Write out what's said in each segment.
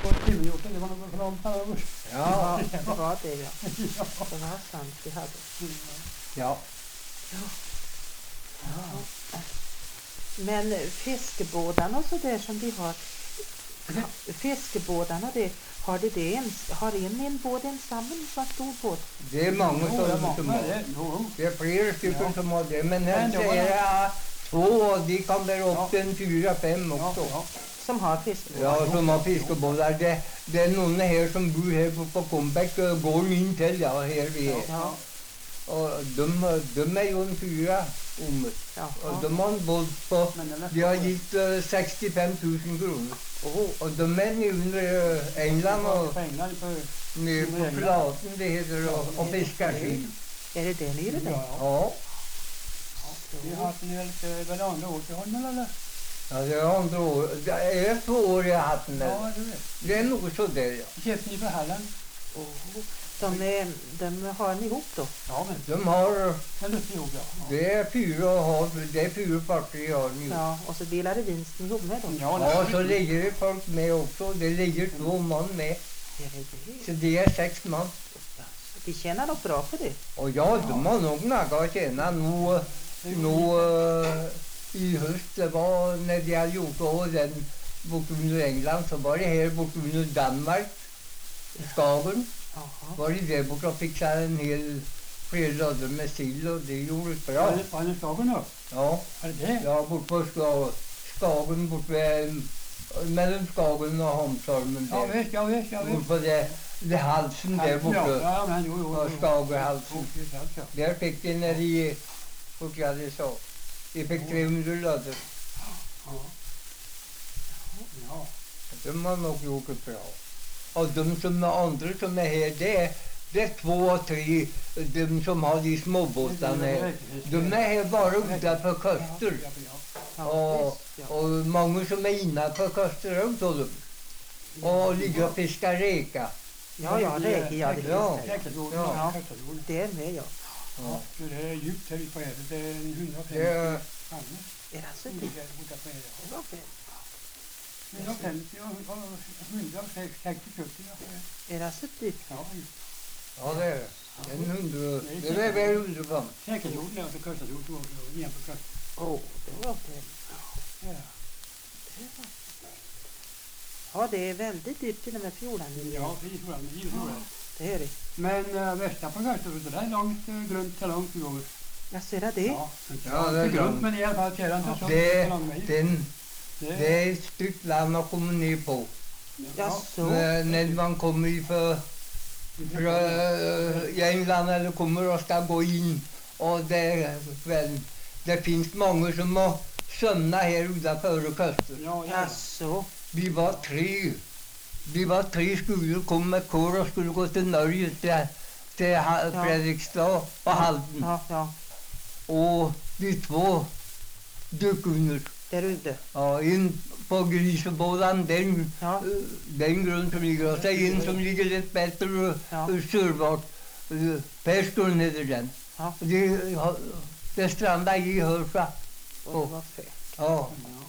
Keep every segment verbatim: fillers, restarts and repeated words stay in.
på timmerjorten, det var något från Paraguay. Ja, Det var det, ja. Ja. Det var sant vi hade. ja. Men fiskebådarna och så där som vi har, fiskebådarna det, har det det ens, har en en båt ensam en sån stor båt? Det är många Jo, det är som, som många, har. det. Jo. Det är flera stycken Ja. som har det. Men här Men det var säger det. jag två och de kan bära upp Ja. till fyra, fem Ja, också. ja. Som har fiskebåtar? Ja, som har fiskebåtar. Det, det är någon här som bor här på, på Kombäck och går in till, ja, här vi är. Ja. Och de, de är ju en fyra om. Ja. Och de har en båt på, Men den är de har stor. gett uh, sextiofem tusen kronor. Oh. Och de är nu under uh, England och På England, på... nere på Flaten det heter och, och fiskar skit. Är det det nere där? Ja, Ja, vi har haft en helt, väl andra år till honom eller? ja, det är andra år. Det är två år jag har haft den där. Ja, du vet. Det är nog så där, ja. Köpte ni för Halland? Oh. De, är, de har en ihop då? Ja, men De har, den lyfte ihop, ja. Ja. det är fyra och har, det är fyra parter jag har nu. Ja, och så delar det vinsten ihop med dem? Ja, Ja, nej. så ligger det folk med också. Det ligger två man med. Är det det? Så det är sex man. De tjänar nog bra på det. Och ja, de har nog något att tjäna nu, nu uh, i höst. Det var när de hade gjort och den bort under England så var det här bort under Danmark. Skagen. Jaha. Var det där borta och fixade en hel flera rader med sill och det gjorde det bra. Var det Skagen då? Ja, Är det det? ja bort på Ska- Skagen, bort vid, mellan Skagen och Holmsholmen Ja, där. visst, ja, visst, ja, Bort visst. på det, det halsen där Ja, borta. ja, men jo, jo. Ja, jo. Skagerhalsen. Jo, det är sant, ja. Där fick de när de, vad jag det sa, de fick trehundra rader. Ja. Ja. De har nog gjort det bra. Och de som är andra som är här, det är, det är två, tre, de som har de småbåtarna här. De är här bara utanför kuster. Ja, ja. Ja, Och, visst, ja. och många som är innanför kuster runt om dem. Och ligger och fiskar räka. Ja, ja, räkor, ja, det Ja. finns det. Säkerhetsjorden, Ja. ja. Säkerhetsjorden. Det är med, ja. Ja, så det är djupt här på Ede. Det är en hundrafemtio Det är- palmer. Är det alltså som det? ligger borta på Ede. Det var väl- hundrafemtio och hundrasextio sjuttio. Är det alltså det? Ja, Ja, det är det. En hundra, det är väl hundra fem. säkerhetsjorden är också Kustadsjorden och igen på Kustadsjorden. Åh, det var väl... Ja. Det var... Ja, det är väldigt dyrt till och med fjordan. Ja, det är tror jag, men givet tror jag. Det är det. Men äh, västa på Kustadsjorden, det är långt äh, grunt så långt du går. Jag ser det. Ja, inte Ja, det är grunt, långt. men i alla fall fjärran så Det, så lång väg. den, Det det är ett stycke land att komma ner på. Ja, så. När, när man kommer ifrån från äh, England eller kommer och ska gå in. Och det, väl, det finns många som har sömnat här utanför kusten. Ja, Ja, ja. så. Vi var tre. Vi var tre skolor, kom med kår och skulle gå till Norge, till, till ha- Ja. Fredrikstad och Halden. Ja, ja. Och de två dök under. Där ute. Ja, en på Grisebådan, den, Ja. eh, den grund som ligger, och så en som ligger lite bättre Ja. uh, sörbart. Uh, Perstorn heter den. Ja. Det, har- det strandade i Hörsa. Och det var fett. Ja.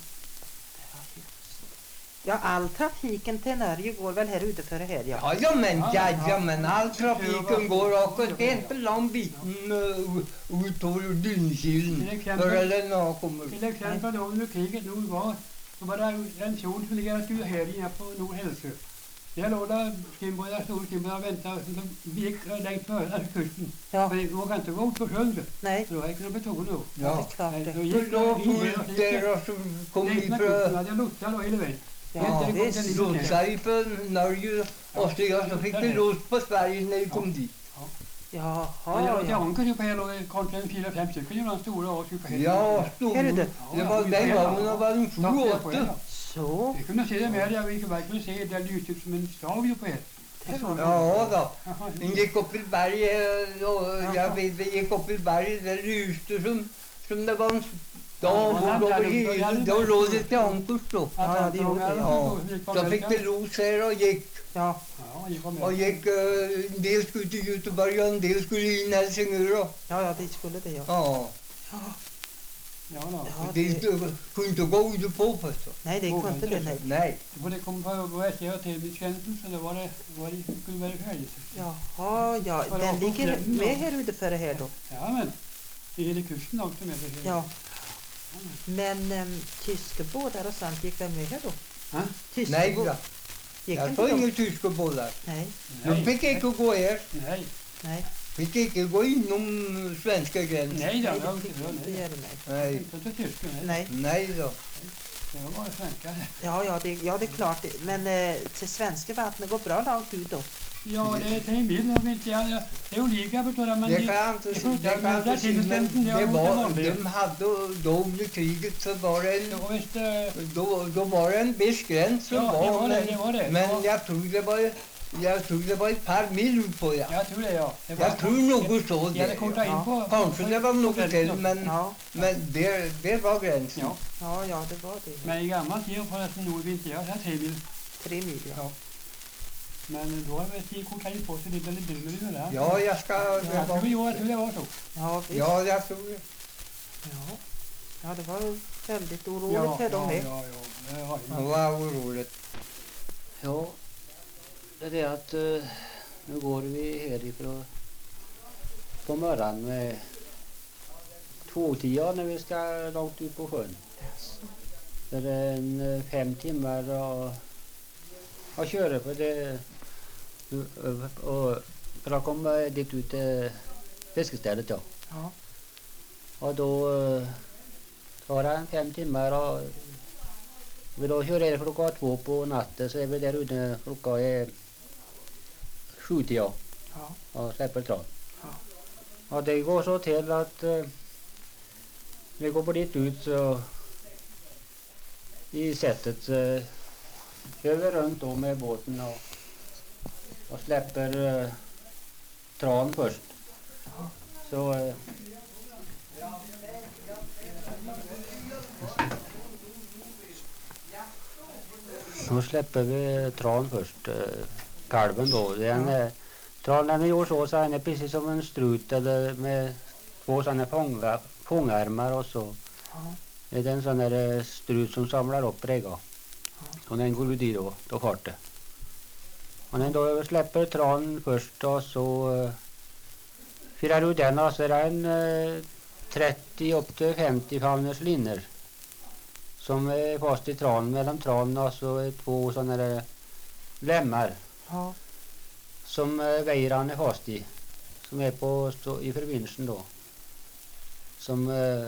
Ja, all trafiken till Norge går väl här ute för det här, ja. Ja, ja, men, Ja, ja, ja. ja, men all trafiken går också. Det är inte lång biten uh, ut på Dynkilen. Till exempel- För eller nå kommer. Till exempel då under kriget nog var, så var det en zon som ligger styr här inne på Nordhälsö. Där låg det skimbröder, stora skimbröder och väntade, som gick längs med kusten. Ja, Men det vågade inte gå ut på sjön, nej, så då hade jag kunnat betona då. det är Ja. klart Nej, det. då Så gick då det in får genom ut där och så kom längs vi med kusten, för hade jag lotsar då hela vägen. Ja, Helt enkelt visst. den lilla lotsar vi på Norge och så, ja, så fick vi lots på Sverige när vi kom dit. Jaha, Ja, jag ja. anker ju på hela och kontra en fyra, fem stycken gjorde han stora och på hela. Ja, stor. Är det det? Det var den gången det var en sju, åtta. Så. Vi kunde se det med, jag gick iväg och se det lyste ut som en stav ju på er. Ja då. Jaha, Den gick upp i berget och jag vet, vi gick upp i berget, det lyste som, som det var en stav och då, hela, då låg det till ankers då. Ja, det gjorde det, Ja. Så fick vi los här och gick, Ja, Ja, gick om och gick, uh, en del skulle till Göteborg och en del skulle in i Helsingör då. ja, ja, det skulle det, ja. Ja. Ja, då. Ja, Det det, inte- kunde inte gå ute på förstås. nej, det kunde inte det. Nej. Nej. För det kom på vad S J T-tjänsten så det var det, var det skulle vara färdigt. Jaha, ja, Ja, det den var ligger komplett, med ja. här ute för det här då. Ja, men det är det kusten också med det. Ja. Men um, tyska båtar och sånt gick väl med här då? Ha? Tyska Nej, båtar. då. Gick Jag inte såg de? inga tyska bollar. Nej, De fick inte gå här. Nej, nej. Fick inte gå inom svenska gränsen. nej då, Nej, jag det fick inte inte nej. göra nej. Nej. Inte till tyska, nej. Nej, Nej då. Det var bara svenska. ja, ja, det, ja, det är klart. Men eh, till svenska vattnet går bra långt ut då. Ja, det är till en bild om inte jag. Det är olika förstår jag, men Det det, kan jag inte det se. funkar, Det kan men jag där inte se. Men tillstånden, jag det har var, inte vanligt. de hade då under kriget så var det en, Och visst, eh, då, då var det en viss gräns som ja, det var. var det, Men, det var det. men Ja. jag tror det var, jag tror det var ett par mil ut på det. Jag tror det, ja. Det var- Jag tror något så Jag hade det. kortat in Ja. på... Kanske det var något till, men, Ja, men det, det var gränsen. Ja, ja, ja, det var det. men i gammal tid var det nog inte jag, det här tre mil. Tre mil, ja. Ja. Men då har vi kortat in på sig, det blir lite billigare med det. Ja, jag ska... Jag Det tror, var, jo, jag tror det var så. Ja, visst. ja, jag tror det. Ja. Ja, det var väldigt oroligt Ja, för dem ja, med. ja, ja. Det var Det ju. var oroligt. Ja, det är det att eh, nu går vi härifrån på morgonen med tvåtio när vi ska långt ut på sjön. Så det är en eh, fem timmar och, och köra på det och, och för att komma dit ut till fiskestället då. Ja. Och då eh, tar det en fem timmar och vi då kör er klockan två på natten så är vi där ute klockan är sju till ja, Ja. och släpper trav. Ja. Och det går så till att eh, vi går på dit ut så i sättet eh, kör vi runt då med båten och, och släpper eh, tran först. Så eh, Då släpper vi tran först, eh, kalven då. Den är, tranen är gjord så, så den är precis som en strut eller med två sådana fånga, fångärmar och så. Ja. Det är en sån där eh, strut som samlar upp rega. Och den går ut i då, då fart det. Och när då släpper tran först och så eh, firar ut den och så är det en eh, trettio upp till femtio famners linner som är fast i tran, mellan tran och så är två sådana där lämmar Ja. som eh, vejran är fast i, som är på stå, i förbindelsen då. Som eh,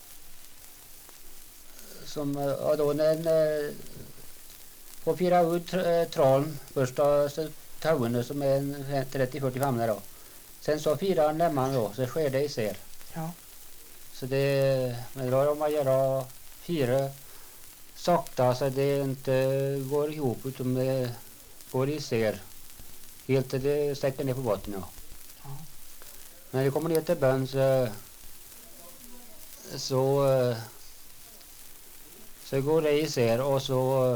som eh, och då när den eh, får fira ut tr- eh, tran först då, så taune som är en trettio fyrtio famnar då. Sen så firar han lämman då, så sker det isär. Ja. Så det, men då har man göra fyra sakta så det inte går ihop utan det går isär. Helt till det stäcker ner på botten. Ja. Ja. När det kommer ner till bön så, så, så går det isär och så,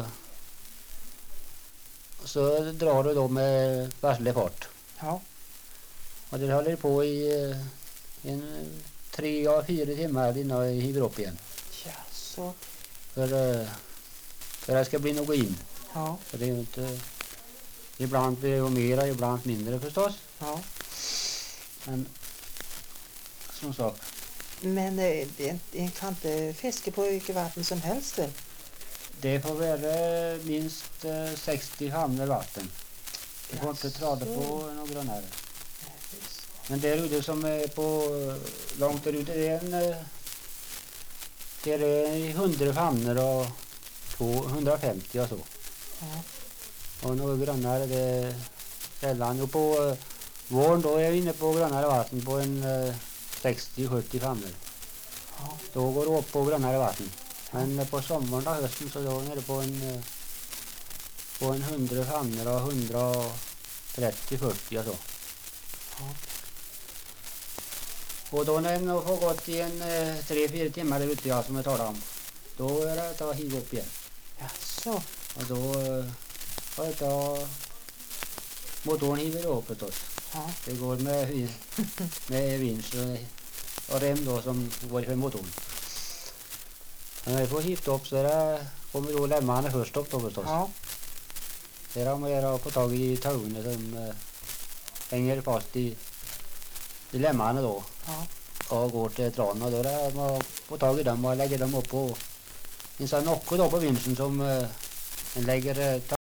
så drar du då med varslig fart. Ja. Och det håller på i eh, en tre av fyra timmar innan jag hiver upp igen. Ja, så. För, eh, för att det ska bli något in. Ja. För det är ju inte... Ibland blir det mera, ibland mindre förstås. Ja. Men som sagt, Men eh, det- en kan inte fiska på vilket vatten som helst väl? det får vara minst eh, sextio hamnar vatten. Det får inte trada på några nära. Men det är ute som är på långt där ute, det är en eh, det är hundra famnar och tvåhundrafemtio och så. Ja. Och några grannar är det sällan. Och på uh, våren då är jag inne på grannare vatten på en uh, sextio sjuttio famnar. Ja. Då går det upp på grannare vatten. Men uh, på sommaren och hösten så då är det på en uh, på en hundra famnar och hundratrettio fyrtio och så. Ja. Och då när den har fått gått i en uh, tre fyra timmar där ute, ja, som jag talade om, då är det att ta hiv upp igen. Ja, så. Och då uh, har jag ta motorn hiver upp förstås. Ja. Det går med, med vinsch och, och rem då som går för motorn. När vi får hit upp så är det, kommer då lämmarna först upp då förstås. Ja. Det är de att få tag i taggarna som eh, hänger fast i, i lämmarna då. Ja. Och går till tranen och då är det att få tag i dem och lägger dem upp på en sån nocke då på vinsten som eh, en lägger eh,